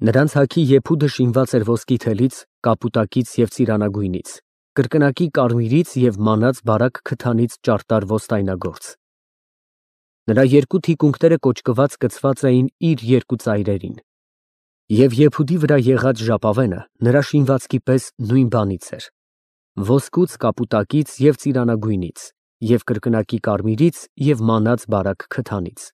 Նրանց հագի եփուդը շինված էր ոսկի թելից, կապուտակից և ծիրանագույնից, կրկնակի կարմիրից և մանած բարակ քթանից ճարտար ոստայնագործ։ Նրա երկու թիկունքները կոճկված կցված էին իր երկու ծայրերին, և եփուդի վրա եղած ժապավենը նրա շինվածքի պես նույն բանից էր, ոսկուց, կապուտակից և ծիրանագույնից և կրկնակի կարմիրից և մանած բարակ քթանից։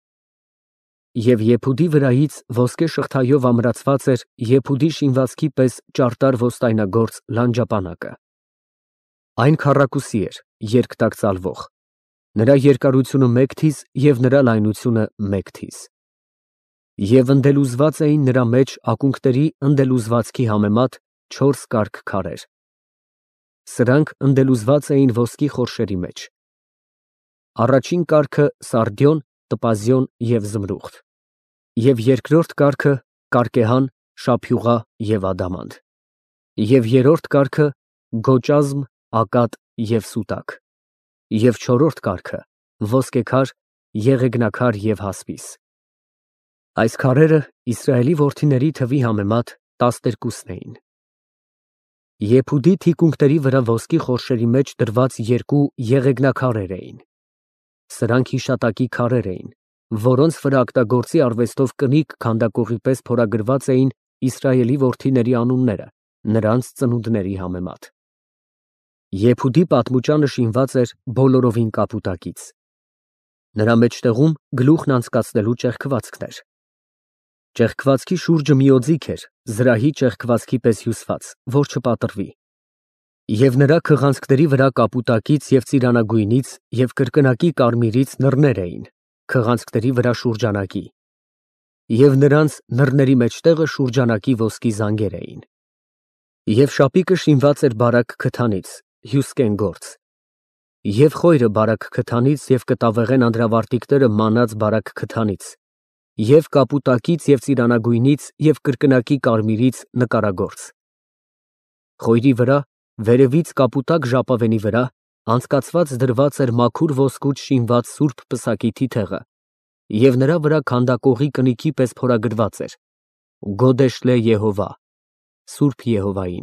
Եվ եփուդի վրայից ոսկե շղթայով ամրացված էր եփուդի շինվածքի պես ճարտար ոստայնագործ լանջապանակը։ Այն քառակուսի էր, երկտակ ծալվող, նրա երկարությունը 1 թիզ և նրա լայնությունը 1 թիզ։ Եվ ընդելուզված էին նրա մեջ ակունքների ընդելուզվածքի համեմատ 4 կարգ քարեր։ Սրանք ընդելուզված էին ոսկի խորշերի մեջ։ Առաջին կարգը սարդիոն, տոպազիոն և զմրուղտ, և երկրորդ կարգը կարկեհան, շափյուղա և ադամանդ, և երրորդ կարգը գոճազմ, ակատ և սուտակ, և չորրորդ կարգը ոսկեքար, եղեգնաքար և հասպիս։ Այս քարերը Իսրայելի որդիների թվի համեմատ 12 էին։ Եփուդի թիկունքների վրա ոսկի խորշերի մեջ դրված երկու եղեգնաքարեր էին։ Սրանք հիշատակի քարեր էին, որոնց վրա օգտագործի արվեստով կնիկ քանդակողի պես փորագրված էին Իսրայելի որդիների անունները, նրանց ծնունդների համեմատ։ Եփուդի պատմուճանը շինված էր բոլորովին կապուտակից։ Նրա մեջտեղում գլուխն անցկացնելու ճեղքվածքն էր։ Ճեղքվածքի շուրջը մի օձիք էր, զրահի ճեղքվածքի պես հյուսված, որ չպատրվի, և նրա քղանցքների վրա կապուտակից և ծիրանագույնից և կրկնակի կարմիրից նռներ էին, քղանցքների վրա շուրջանակի, և նրանց նռների մեջտեղը շուրջանակի ոսկի զանգեր էին։ Եվ շապիկը շինված էր բարակ քթանից, հյուսկեն գործ, և խոյրը բարակ քթանից և կտավեղեն անդրավարտիքները մանած բարակ քթանից, և կապուտակից և ծիրանագույնից և կրկնակի կարմիրից նկարագործ։ Խոյրի վրա, վերևից կապուտակ ժապավենի վրա, անցկացված դրված էր մաքուր ոսկուց շինված սուրբ պսակի թիթեղը, և նրա վրա քանդակողի կնիքի պես փորագրված էր. «Գոդեշ լե Եհովա» Սուրբ Եհովային։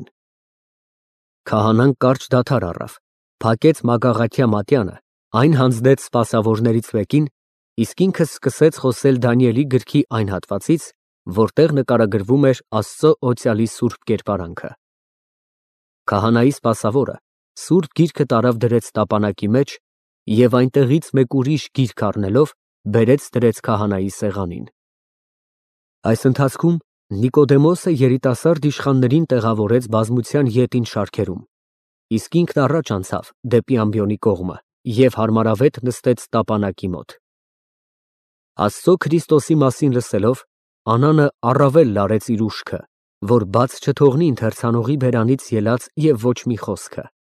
Քահանան կարճ դադար առավ, փակեց մագաղաթյա մատյանը, այն հանձնեց սպասավորներից մեկին, իսկ ինքը սկսեց խոսել Դանիելի գրքի այն հատվածից, որտեղ նկարագրվում էր Աստծո օծյալի սուրբ կերպարանքը։ Քահանայի սպասավորը սուրբ գիրքը տարավ դրեց տապանակի մեջ և այնտեղից մեկ ուրիշ գիրք առնելով բերեց դրեց քահանայի սեղանին։ Այս ընթացքում Նիկոդեմոսը երիտասարդ իշխաններին տեղավորեց բազմության ետին շարքերում, իսկ ինքն առաջ անցավ դեպի ամբիոնի կողմը և հարմարավետ նստեց տապանակի մոտ։ Աստծո Քրիստոսի մասին լսելով, Անանը առավել լարեց իր ուշքը, որ բաց չթողնի ընթերցանողի բերանից ելած և ոչ մի խոսքը։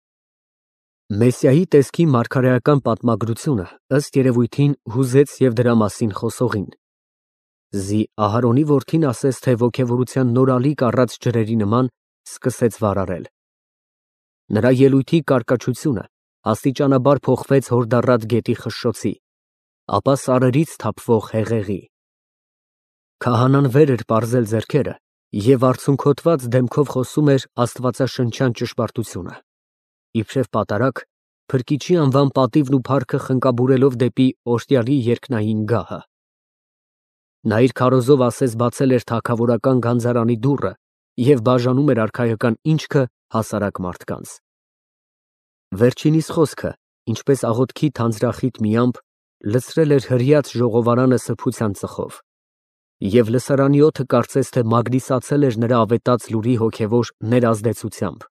Մեսիայի տեսքի մարգարեական պատմագրությունը ըստ երևույթին հուզեց և դրա մասին խոսողին։ Զի Ահարոնի որդին ասես թե ոգևորության նոր ալիք առած ջրերի նման սկսեց վարարել։ Նրա ելույթի կարկաչությունը աստիճանաբար փոխվեց հորդառատ գետի խշշոցի, ապա սարերից թափվող հեղեղի։ Քահանան վեր էր պարզել ձեռքերը և արցունքոտված դեմքով խոսում էր աստվածաշնչյան ճշմարտությունը, իբրև պատարագ, փրկիչի անվան պատիվն ու փառքը խնկաբուրելով դեպի օրհնյալի երկնային գահը։ Նա իր քարոզով ասես բացել էր թագավորական գանձարանի դուռը և բաժանում էր արքայական ինչքը հասարակ մարդկանց։ Վերջինիս խոսքը, ինչպես աղոթքի թանձրախիտ մի ամպ, լցրել էր հրյաց ժողովարանը սրբության ծխով, և լսարանի օդը կարծես թե մագնիսացել էր նրա ավետած լուրի հոգևոր ներազդեցությամբ։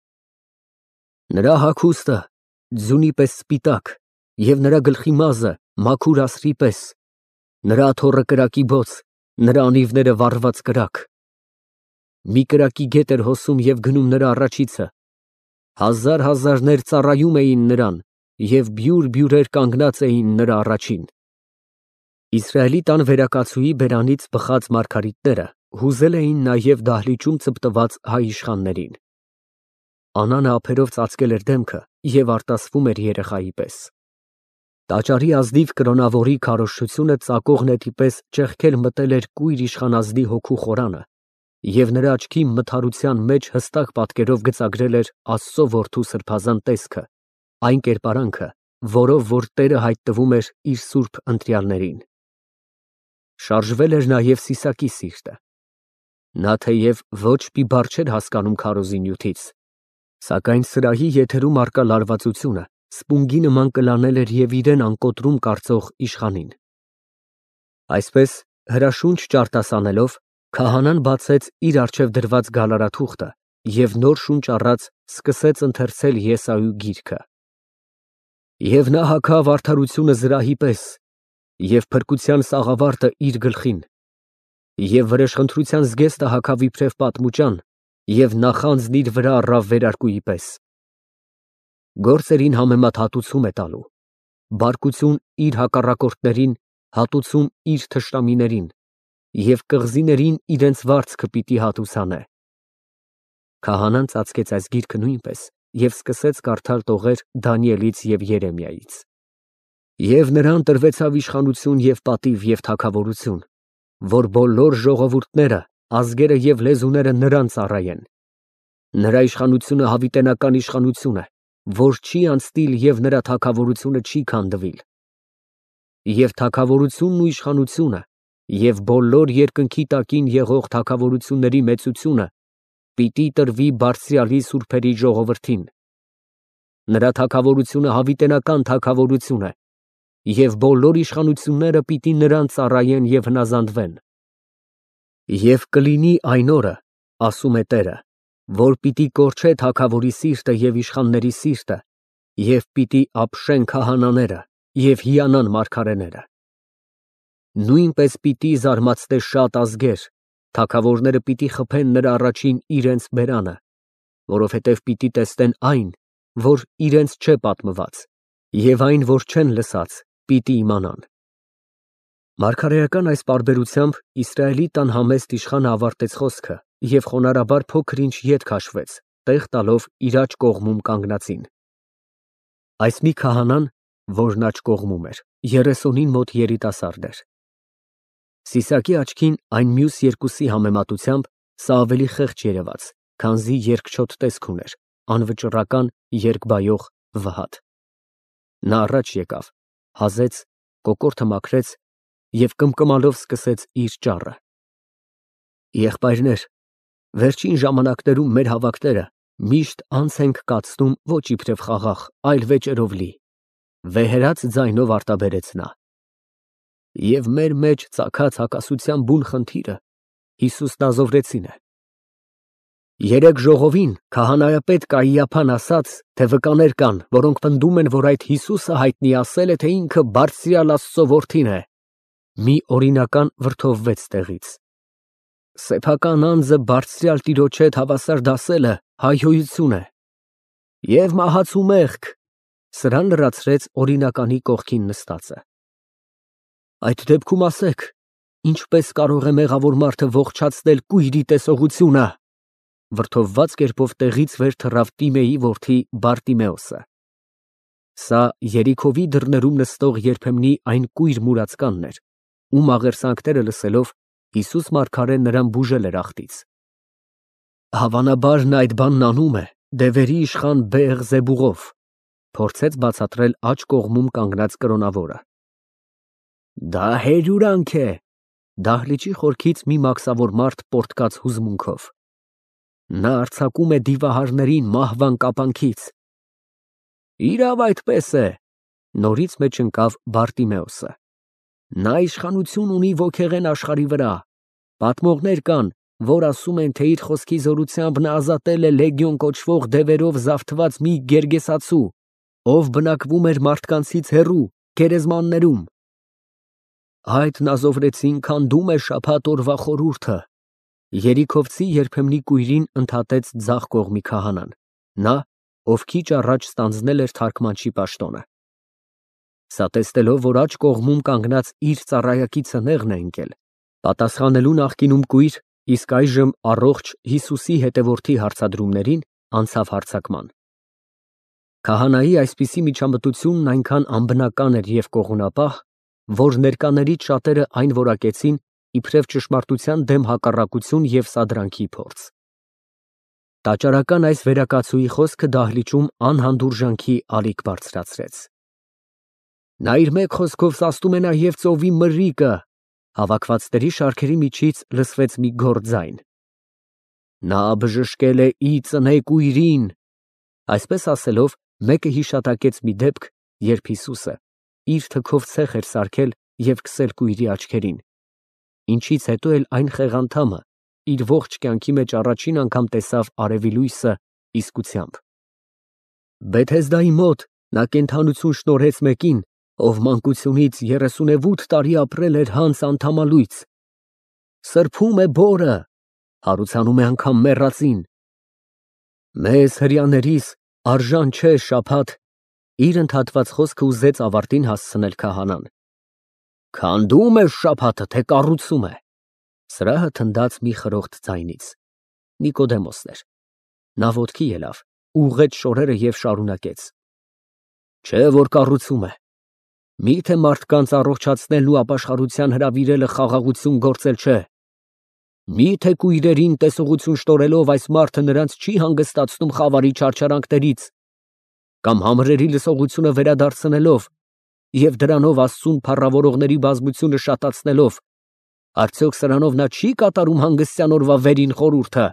Նրա հագուստը ձյունի պես սպիտակ և նրա գլխի մազը մաքուր ասրի պես, նրա աթոռը կրակի բոց, նրա անիվները վառված կրակ։ Մի կրակի գետ էր հոսում և գնում նրա առաջիցը, հազարներ ծառայում էին նրան և բյուր կանգնած էին նրա առաջին։ Իսրայելի տան վերակացուի բերանից բխած մարգարիտները հուզել էին նաև դահլիճում ծպտված հայ իշխաններին։ Անանը ափերով ծածկել էր դեմքը և արտասվում էր երեխայի պես։ Տաճարի ազնիվ կրոնավորի քարոզչությունը ծակող նետի պես ճեղքել մտել էր կույր իշխանազնի հոգու խորանը և նրա աչքի մթարության մեջ հստակ պատկերով գծագրել էր Աստծո որդու սրբազան տեսքը, այն կերպարանքը, որով որ Տերը հայտնվում էր իր սուրբ ընտրյալներին։ Շարժվել էր նաև Սիսակի սիրտը։ Նա թեև ոչ մի բառ չէր հասկանում քարոզի նյութից, սակայն սրահի եթերում առկա լարվածությունը սպունգի նման կլանել էր և իրեն անկոտրում կարծող իշխանին։ Այսպես, հրաշունչ ճարտասանելով, քահանան բացեց իր առջև դրված գալարաթուղթը և նոր շունչ առած սկսեց ընթերցել Եսայու գիրքը։ Եվ նա հագավ արդարությունը զրահի պես, և փրկության սաղավարտը իր գլխին, և վրեժխնդրության զգեստը հագավ իբրև պատմուճան, և նախանձն իր վրա առավ վերարկուի պես։ Գործերին համեմատ հատուցում է տալու, բարկություն իր հակառակորդներին, հատուցում իր թշնամիներին, և կղզիներին իրենց վարձքը պիտի հատուցանե։ Քահանան ծածկեց այս գիրքը նույնպես և սկսեց կարդալ տողեր Դանիելից և Երեմիայից։ Եվ նրան տրվեցավ իշխանություն և պատիվ և թագավորություն, որ բոլոր ժողովուրդները, ազգերը և լեզուները նրան ծառայեն։ Նրա իշխանությունը հավիտենական իշխանություն է, որ չի անցնիլ և նրա թագավորությունը չի քանդվիլ։ Եվ թագավորությունն ու իշխանությունը և բոլոր երկնքի տակին եղող թագավորությունների մեծությունը պիտի տրվի Բարձրյալի սուրբերի ժողովրդին։ Նրա թագավորությունը հավիտենական թագավորություն է, և բոլոր իշխանությունները պիտի նրան ծառայեն և հնազանդվեն։ Եվ կլինի այն օրը, ասում է Տերը, որ պիտի կորչե թագավորի սիրտը և իշխանների սիրտը, և պիտի ապշեն քահանաները և հիանան մարգարեները։ Նույնպես պիտի զարմացնե շատ ազգեր, թագավորները պիտի խփեն նրա առաջին իրենց բերանը, որովհետև պիտի տեսնեն այն, որ իրենց չէ պատմված, և այն, որ չեն լսած, պիտի իմանան։ Մարգարեական այս պարբերությամբ Իսրայելի տան համեստ իշխանը ավարտեց խոսքը և խոնարհաբար փոքր-ինչ ետ քաշվեց, տեղ տալով իր աջ կողմում կանգնածին։ Այս մի քահանան, որն աջ կողմում էր, 30-ին մոտ երիտասարդ էր։ Սիսակի աչքին այն մյուս երկուսի համեմատությամբ սա ավելի խեղճ երևաց, քանզի երկչոտ տեսք ուներ, անվճռական, երկբայող, վհատ։ Նա առաջ եկավ, հազեց, կոկորդը մաքրեց և կմկմալով սկսեց իր ճառը։ Եղբայրներ, վերջին ժամանակներում մեր հավաքները միշտ անց ենք կացնում ոչ իբրև խաղաղ, այլ վեճերով լի, վեհերաց ձայնով արտաբերեց նա։ Եվ մեր մեջ ծագած հակասության բուն խնդիրը Հիսուսն ազովրեցին է։ Երեկ ժողովին քահանայապետ Կայիափան ասաց, թե վկաներ կան, որոնք պնդում են, որ այդ Հիսուսը հայտնի ասել է, թե ինքը Բարձրյալ Աստծո որդին է։ Մի օրինական վրդովվեց տեղից։ Սեփական անձը Բարձրյալ Տիրոջ հետ հավասար դասելը հայհոյություն է և մահացու մեղք, սրան լրացրեց օրինականի կողքին նստածը։ Այդ դեպքում ասեք, ինչպես կարող է մեղավոր մարդը ողջացնել կույրի տեսողությունը, վրդովված կերպով տեղից վեր թռավ Տիմեի որդի Բարտիմեոսը։ Սա Երիքովի դռներում նստող երբեմնի այն կույր մուրացկանն էր, ում աղերսանքները լսելով Հիսուս մարգարեն նրան բուժել էր աղտից։ Հավանաբար նա այդ բանն անում է դևերի իշխան Բեեղզեբուղով, փորձեց բացատրել աջ կողմում կանգնած կրոնավորը։ Դա հերյուրանք է, դահլիճի խորքից մի մաքսավոր մարդ պոռթկաց հուզմունքով։ Նա արձակում է դիվահարներին մահվան կապանքից։ Իրավ այդպես է, նորից մեջ ընկավ Բարտիմեոսը։ Նա իշխանություն ունի ոգեղեն աշխարհի վրա։ Պատմողներ կան, որ ասում են, թե իր խոսքի զորությամբ նա ազատել է լեգիոն կոչվող դևերով զավթված մի գերգեսացու, ով բնակվում էր մարդկանցից հեռու, գերեզմաններում։ Այդն ազովրեցին քանդում է շաբաթ օրվա խորհուրդը։ Երիքովցի երբեմնի կույրին ընդհատեց ձախ կողմի քահանան, նա, ով քիչ առաջ ստանձնել էր թարգմանչի պաշտոնը։ Սա տեսնելով, որ աջ կողմում կանգնած իր ծառայակիցը նեղն է ընկել, պատասխանելու նախկինում կույր, իսկ այժմ առողջ Հիսուսի հետևորդի հարցադրումներին անցավ հարձակման։ Քահանայի այսպիսի միջամտությունն այնքան անբնական էր և կողունապահ, որ ներկաներից շատերը այն որակեցին, իբրև ճշմարտության դեմ հակառակություն և սադրանքի փորձ։ Տաճարական այս վերակացուի խոսքը դահլիճում անհանդուրժանքի ալիք բարձրացրեց։ Նա իր մեկ խոսքով սաստում է նաև ծովի մրրիկը, հավաքվածների շարքերի միջից լսվեց մի գոռ ձայն։ Նա բժշկել է ի ծնե կույրին։ Այսպես ասելով, մեկը հիշատակեց մի դեպք, երբ Հիսուսը իր թքով ցեխ էր սարքել և քսել կույրի աչքերին, ինչից հետո էլ այն խեղանդամը իր ողջ կյանքի մեջ առաջին անգամ տեսավ արևի լույսը իսկությամբ։ Բեթհեզդայի մոտ նա կենդանություն շնորհեց մեկին, ով մանկությունից 38 տարի ապրել էր հանց անդամալույծ։ Սրբում է բորը, հարուցանում է անգամ մեռածին։ Մեզ հրեաներիս արժան չէ շաբաթ, իր ընդհատված խոսքը ուզեց ավարտին հասցնել քահանան։ Քանդում է շաբաթը, թե կառուցում է։ Սրահը թնդաց մի խրոխտ ձայնից։ Նիկոդեմոսն էր։ Նա ոտքի ելավ, ուղղեց շորերը և շարունակեց. Չէ որ կառուցում է։ Միթե մարդկանց առողջացնելն ու ապաշխարության հրավիրելը խաղաղություն գործել չէ։ Միթե կույրերին տեսողություն շնորհելով այս մարդը նրանց չի հանգստացնում խավարի չարչարանքներից, կամ համրերի լսողությունը վերադարձնելով և դրանով Աստծուն փառավորողների բազմությունը շատացնելով, արդյոք սրանով նա չի կատարում հանգստյան օրվա վերին խորհուրդը։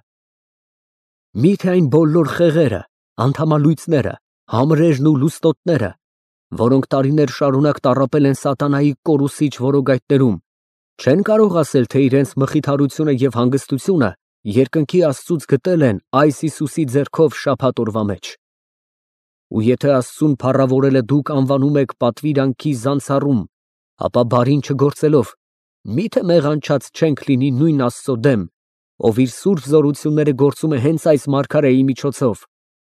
Միթե այն բոլոր խեղերը, անդամալույծները, համրերն ու լուստոտները, որոնք տարիներ շարունակ տառապել են սատանայի կորուսիչ որոգայթներում, չեն կարող ասել, թե իրենց մխիթարությունը և հանգստությունը երկնքի Աստծուց գտել են այս Հիսուսի ձեռքով շաբաթ օրվա մեջ։ Ու եթե Աստծուն փառավորելը դուք անվանում եք պատվիրանքի զանցառում, ապա բարին չգործելով, միթե մեղանչած չենք լինի նույն Աստծո դեմ, ով իր սուրբ զորությունները գործում է հենց այս մարգարեի միջոցով։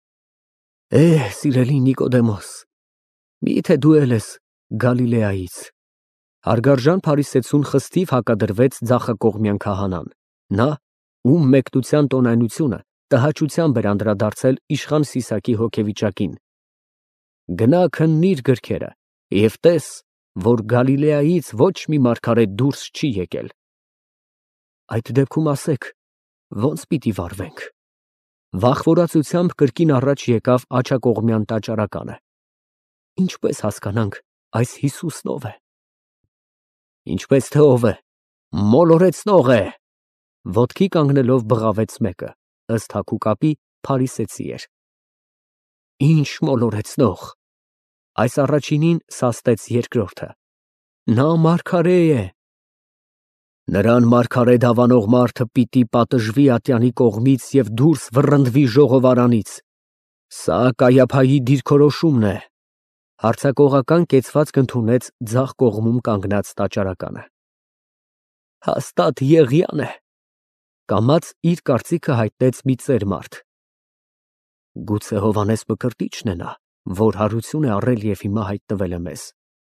Սիրելի Նիկոդեմոս, միթե դու էլ ես Գալիլեայից։ Հարգարժան փարիսեցուն խստիվ հակադրվեց ձախակողմյան քահանան, նա, ում մեկնության տոնայնությունը տհաճությամբ էր անդրադարձել իշխան Սիսակի հոգեվիճակին։ Գնա քննիր գրքերը և տես, որ Գալիլեայից ոչ մի մարգարե դուրս չի եկել։ Այդ դեպքում ասեք, ո՞նց պիտի վարվենք։ Վախվորացությամբ կրկին առաջ եկավ աջակողմյան տաճարականը։ Ինչպես հասկանանք, այս Հիսուսն ով է։ Ինչպես թե ով է, մոլորեցնող է։ Ոտքի կանգնելով բղավեց մեկը, ըստ հագուկապի փարիսեցի էր։ Ինչ մոլորեցնող։ Այս առաջինին սաստեց երկրորդը։ Նա մարգարե է։ Նրան մարգարե դավանող մարդը պիտի պատժվի ատյանի կողմից և դուրս վռնդվի ժողովարանից։ Սա Կայափայի դիրքորոշումն է։ Հարձակողական կեցվածք ընդունեց ձախ կողմում կանգնած տաճարականը։ Հաստատ Եղիան է։ Կամաց իր կարծիքը հայտնեց մի ծեր մարդ։ Գուցե Հովհաննես Մկրտիչն է նա, որ հարություն է առել և հիմա հայտնվել է մեզ։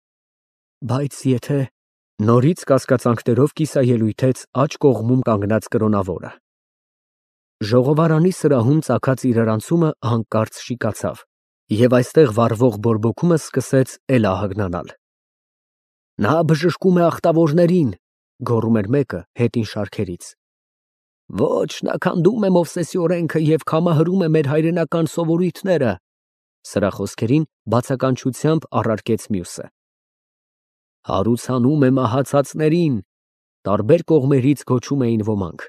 Բայց եթե… Նորից կասկածանքներով կիսաելույթեց աջ կողմում կանգնած կրոնավորը։ Ժողովարանի սրահում ծագած իրարանցումը հանկարծ շիկացավ, և այստեղ վառվող բորբոքումը սկսեց էլ ահագնանալ։ Նա բժշկում է ախտավորներին, գոռում էր մեկը հետին շարքերից։ Ոչ, նա քանդում է Մովսեսի օրենքը և քամահրում է մեր հայրենական սովորույթները, սրա խոսքերին բացականչությամբ առարկեց մյուսը։ Հարուցանում է մահացածներին, տարբեր կողմերից գոչում էին ոմանք։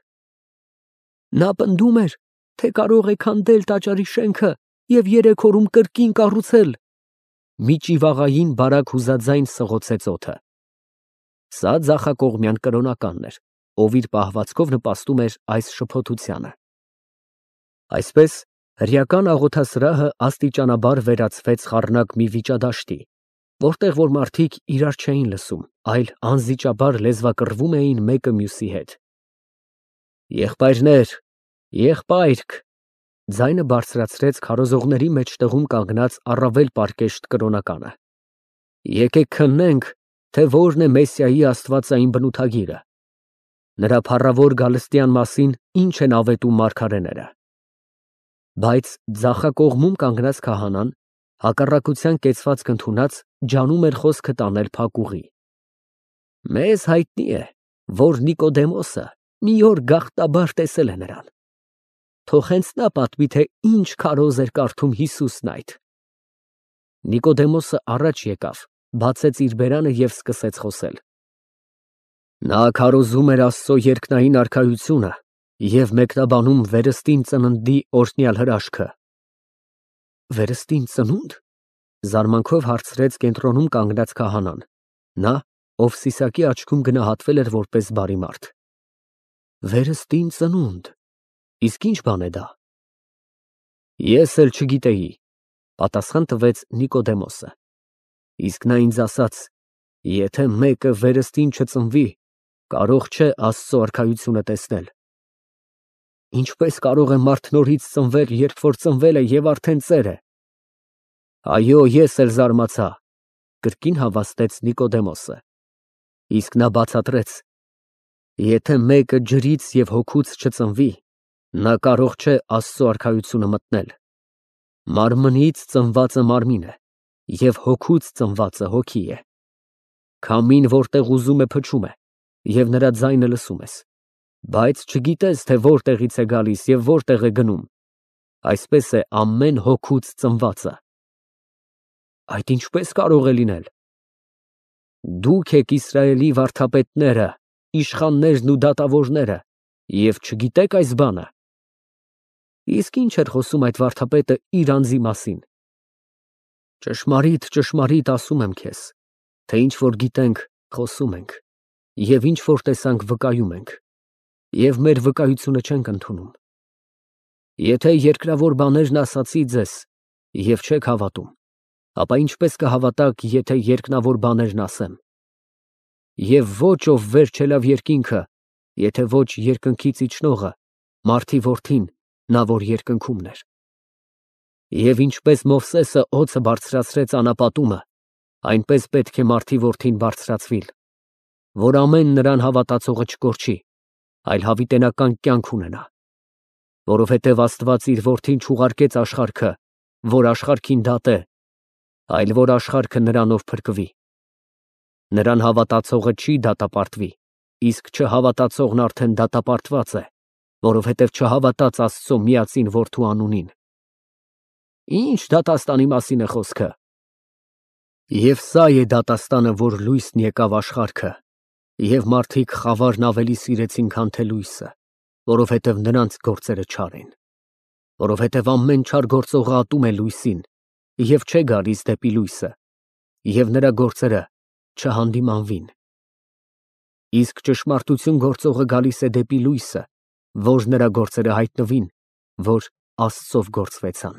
Նա պնդում էր, թե կարող է քանդել տաճարի շենքը և 3 օրում կրկին կառուցել։ Մի ճիվաղային բարակ հուզաձայն սղոցեց օդը։ Սա ձախակողմյան կրոնականն էր, ով իր պահվածքով նպաստում էր այս շփոթությանը։ Այսպես հրեական աղոթասրահը աստիճանաբար վերածվեց խառնակ մի վիճադաշտի, որտեղ որ մարդիկ իրար չէին լսում, այլ անզիջաբար լեզվակռվում էին մեկը մյուսի հետ։ Եղբայրներ, եղբայրք, ձայնը բարձրացրեց քարոզողների մեջտեղում կանգնած առավել պարկեշտ կրոնականը։ Եկեք քննենք, թե որն է Մեսիայի աստվածային բնութագիրը։ Նրա փառավոր գալստյան մասին ինչ են ավետում մարգարեները։ Բայց ձախակողմում կանգնած քահանան, հակառակության կեցվածք ընդունած, ջանում էր խոսքը տանել փակուղի։ Մեզ հայտնի է, որ Նիկոդեմոսը մի օր գաղտնաբար տեսել է նրան։ Թող հենց նա պատմի, թե ինչ քարոզ էր կարդում Հիսուսն այդ։ Նիկոդեմոսը առաջ եկավ, բացեց իր բերանը և սկսեց խոսել։ Նա քարոզում էր Աստծո երկնային արքայությունը և մեկնաբանում վերստին ծննդի օրհնյալ հրաշքը։ Վերստին ծնո՞ւնդ, զարմանքով հարցրեց կենտրոնում կանգնած քահանան, նա, ով Սիսակի աչքում գնահատվել էր որպես բարի մարդ։ Վերստին ծնունդ, իսկ ինչ բան է դա։ Ես էլ չգիտեի, պատասխան տվեց Նիկոդեմոսը։ Իսկ նա ինձ ասաց. եթե մեկը վերստին չծնվի, կարող չէ Աստծո արքայությունը տեսնել։ Ինչպես կարող է մարդ նորից ծնվել, երբ որ ծնվել է և արդեն ծեր է։ Այո, ես էլ զարմացա, կրկին հավաստեց Նիկոդեմոսը։ Իսկ նա բացատրեց. եթե մեկը ջրից և հոգուց չծնվի, նա կարող չէ Աստծո արքայությունը մտնել։ Մարմնից ծնվածը մարմին է, և հոգուց ծնվածը հոգի է։ Քամին որտեղ ուզում է փչում է, և նրա ձայնը լսում ես, բայց չգիտես, թե որտեղից է գալիս և որտեղ է գնում։ Այսպես է ամեն հոգուց ծնվածը։ Այդ ինչպես կարող է լինել։ Դուք եք Իսրայելի վարդապետները, իշխաններն ու դատավորները, և չգիտեք այս բանը։ Իսկ ինչ էր խոսում այդ վարդապետը իր անձի մասին։ Ճշմարիտ, ճշմարիտ ասում եմ քեզ, թե ինչ որ գիտենք, խոսում ենք, և ինչ որ տեսանք, վկայում ենք, և մեր վկայությունը չենք ընդունում։ Եթե երկրավոր բաներն ասացի ձեզ, և չեք հավատում, ապա ինչպես կհավատաք, եթե երկնավոր բաներն ասեմ։ Եվ ոչ ով վեր չելավ երկինքը, եթե ոչ երկնքից իջնողը, Մարդի Որդին, նա որ երկնքումն էր։ Եվ ինչպես Մովսեսը օձը բարձրացրեց անապատումը, այնպես պետք է Մարդի Որդին բարձրացվիլ, որ ամեն նրան հավատացողը չկորչի, այլ հավիտենական կյանք ունենա։ Որովհետև Աստված իր Որդին չուղարկեց աշխարհքը, որ աշխարհքին դատե, այլ որ աշխարհքը նրանով փրկվի։ Նրան հավատացողը չի դատապարտվի, իսկ չհավատացողն արդեն դատապարտված է, որովհետև չհավատաց Աստծո միածին Որդու անունին։ Ինչ դատաստանի մասին է խոսքը։ Եվ սա է դատաստանը, որ լույսն եկավ աշխարհքը, և մարդիկ խավարն ավելի սիրեցին, քան թե լույսը, որովհետև նրանց գործերը չար են։ Որովհետև ամեն չար գործողը ատում է լույսին, և չէ գալիս դեպի լույսը, և նրա գործերը չհանդիմանվին։ Իսկ ճշմարտություն գործողը գալիս է դեպի լույսը, որ նրա գործերը հայտնվին, որ Աստծով գործվեցան։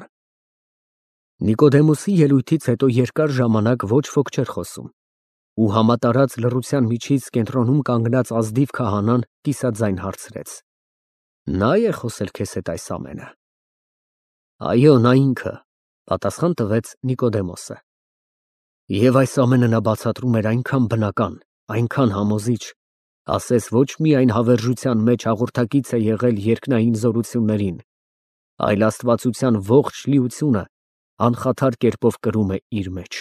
Նիկոդեմոսի ելույթից հետո երկար ժամանակ ոչ ոք չէր խոսում, ու համատարած լռության միջից կենտրոնում կանգնած ազնիվ քահանան կիսաձայն հարցրեց. Նա է խոսել քեզ հետ այս ամենը։ Այո, նա ինքը, պատասխան տվեց Նիկոդեմոսը։ Եվ այս ամենը նա բացատրում էր այնքան բնական, այնքան համոզիչ, ասես ոչ միայն հավերժության մեջ հաղորդակից է եղել երկնային զորություններին, այլ աստվածության ողջ լիությունը անխաթար կերպով կրում է իր մեջ։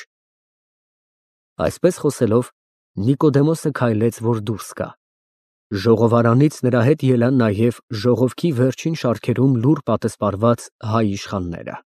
Այսպես խոսելով, Նիկոդեմոսը քայլեց, որ դուրս գա։ Ժողովարանից նրա հետ ելան նաև ժողովքի վերջին շարքերում լուռ պատասպարված հայ իշխանները։